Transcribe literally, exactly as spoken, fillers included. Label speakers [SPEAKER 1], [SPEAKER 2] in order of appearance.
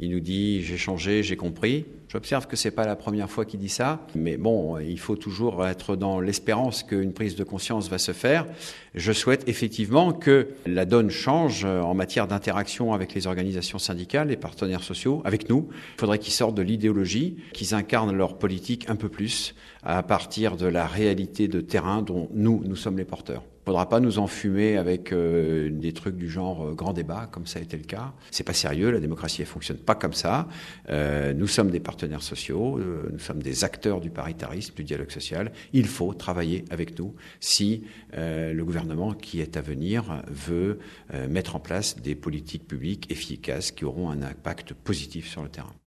[SPEAKER 1] Il nous dit « j'ai changé, j'ai compris ». J'observe que ce n'est pas la première fois qu'il dit ça, mais bon, il faut toujours être dans l'espérance qu'une prise de conscience va se faire. Je souhaite effectivement que la donne change en matière d'interaction avec les organisations syndicales, les partenaires sociaux, avec nous. Il faudrait qu'ils sortent de l'idéologie, qu'ils incarnent leur politique un peu plus à partir de la réalité de terrain dont nous, nous sommes les porteurs. Il ne faudra pas nous enfumer avec euh, des trucs du genre euh, grand débat, comme ça a été le cas. C'est pas sérieux, la démocratie elle fonctionne pas comme ça. Euh, nous sommes des partenaires sociaux, euh, nous sommes des acteurs du paritarisme, du dialogue social. Il faut travailler avec nous si euh, le gouvernement qui est à venir veut euh, mettre en place des politiques publiques efficaces qui auront un impact positif sur le terrain.